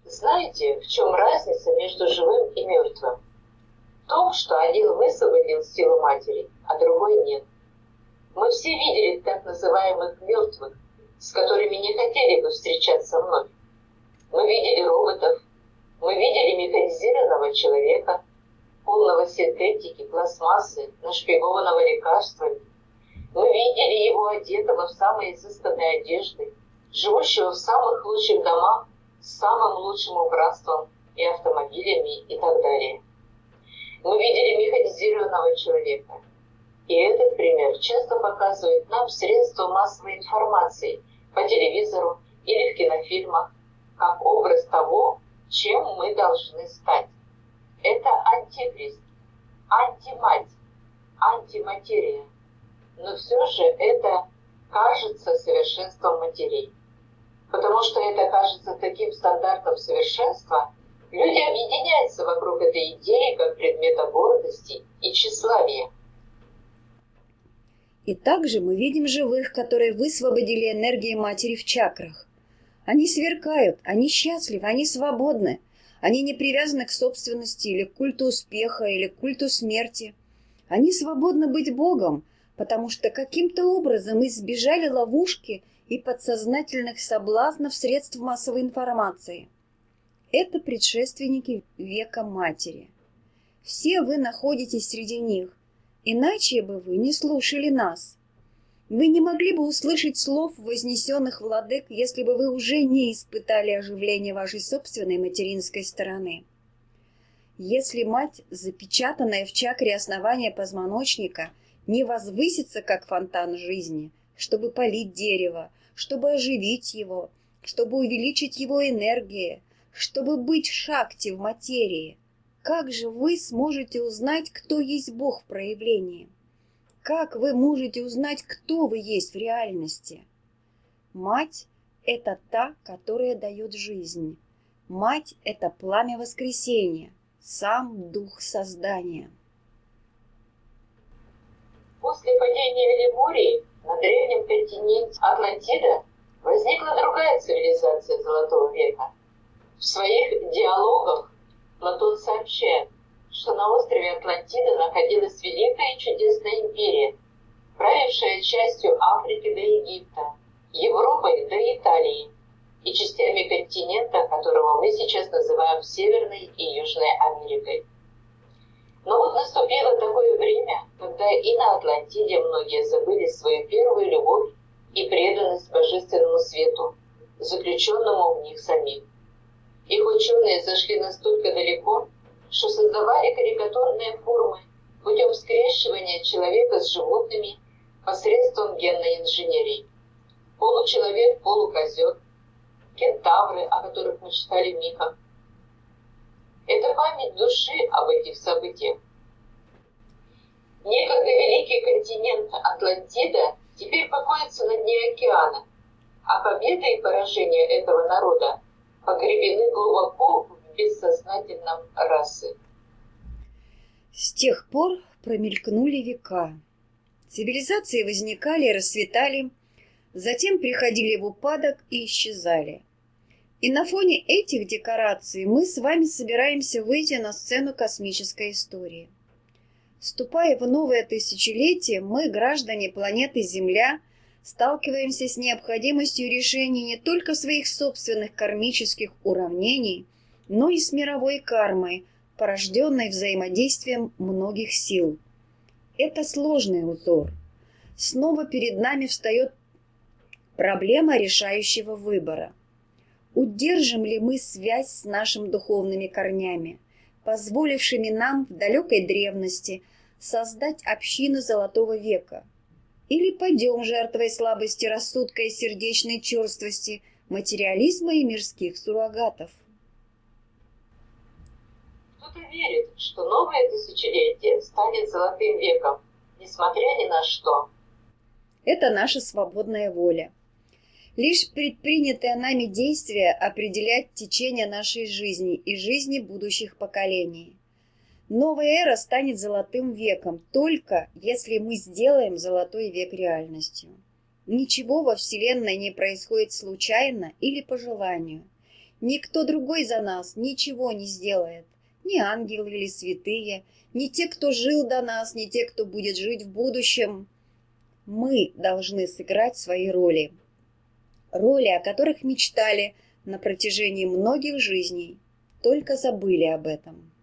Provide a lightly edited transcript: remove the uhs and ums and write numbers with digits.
Знаете, в чем разница между живым и мертвым? В том, что один высвободил силу матери, а другой нет. Мы все видели так называемых мертвых, с которыми не хотели бы встречаться вновь. Мы видели роботов, мы видели механизированного человека, полного синтетики, пластмассы, нашпигованного лекарствами. Мы видели его одетого в самые изысканные одежды, живущего в самых лучших домах, с самым лучшим убранством и автомобилями и так далее. Мы видели механизированного человека. И этот пример часто показывает нам средства массовой информации по телевизору или в кинофильмах, как образ того, чем мы должны стать. Это антихрист, антимать, антиматерия. Но все же это кажется совершенством матерей. Потому что это кажется таким стандартом совершенства, люди объединяются вокруг этой идеи как предмета гордости и тщеславия. И также мы видим живых, которые высвободили энергии матери в чакрах. Они сверкают, они счастливы, они свободны. Они не привязаны к собственности или к культу успеха, или к культу смерти. Они свободны быть Богом, потому что каким-то образом избежали ловушки и подсознательных соблазнов средств массовой информации. Это предшественники века матери. Все вы находитесь среди них, иначе бы вы не слушали нас. Вы не могли бы услышать слов вознесенных владык, если бы вы уже не испытали оживление вашей собственной материнской стороны. Если мать, запечатанная в чакре основания позвоночника, не возвысится, как фонтан жизни, чтобы полить дерево, чтобы оживить его, чтобы увеличить его энергию, чтобы быть шакти в материи, как же вы сможете узнать, кто есть Бог в проявлении? Как вы можете узнать, кто вы есть в реальности? Мать – это та, которая дает жизнь. Мать – это пламя воскресения, сам дух создания. После падения Лемурии на древнем континенте Атлантида возникла другая цивилизация Золотого века. В своих диалогах Платон сообщает, что на острове Атлантида находилась великая и чудесная империя, правившая частью Африки до Египта, Европой до Италии и частями континента, которого мы сейчас называем Северной и Южной Америкой. Но вот наступило такое время, когда и на Атлантиде многие забыли свою первую любовь и преданность божественному свету, заключенному в них самих. Их ученые зашли настолько далеко, что создавали карикатурные формы путем скрещивания человека с животными посредством генной инженерии. Получеловек, полукозел, кентавры, о которых мы читали в мифах. Это память души об этих событиях. Некогда великий континент Атлантида теперь покоится на дне океана, а победа и поражение этого народа погребены глубоко в бессознательном расы. С тех пор промелькнули века. Цивилизации возникали и расцветали, затем приходили в упадок и исчезали. И на фоне этих декораций мы с вами собираемся выйти на сцену космической истории. Вступая в новое тысячелетие, мы, граждане планеты Земля, сталкиваемся с необходимостью решения не только своих собственных кармических уравнений, но и с мировой кармой, порожденной взаимодействием многих сил. Это сложный узор. Снова перед нами встает проблема решающего выбора. Удержим ли мы связь с нашими духовными корнями, позволившими нам в далекой древности создать общину Золотого века? Или пойдем жертвой слабости рассудка и сердечной черствости, материализма и мирских суррогатов? Кто-то верит, что новое тысячелетие станет Золотым веком, несмотря ни на что. Это наша свободная воля. Лишь предпринятые нами действия определяют течение нашей жизни и жизни будущих поколений. Новая эра станет Золотым веком, только если мы сделаем Золотой век реальностью. Ничего во Вселенной не происходит случайно или по желанию. Никто другой за нас ничего не сделает. Ни ангелы или святые, ни те, кто жил до нас, ни те, кто будет жить в будущем. Мы должны сыграть свои роли. Роли, о которых мечтали на протяжении многих жизней, только забыли об этом.